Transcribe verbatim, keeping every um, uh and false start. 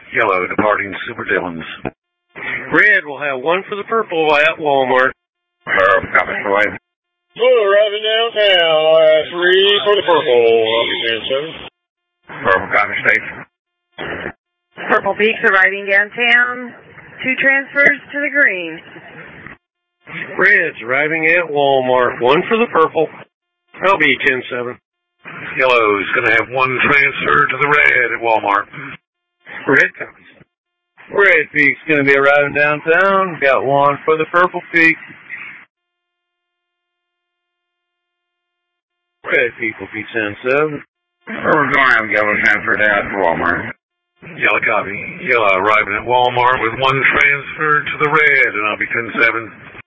Yellow departing Super Dillons. Red will have one for the purple at Walmart. Purple, copy, boy. Blue arriving downtown. I'll have three for the purple. I'll be ten seven. Purple, copy, state. Purple Peaks arriving downtown. Two transfers to the green. Red's arriving at Walmart. One for the purple. I'll be ten seven. Yellow's going to have one transfer to the red at Walmart. Red copies. Red Peak's going to be arriving downtown. Got one for the Purple Peak. Red Peak will be ten seven. We're going to have yellow transferred out to Walmart. Yellow copy. Yellow arriving at Walmart with one transfer to the red, and I'll be ten seven.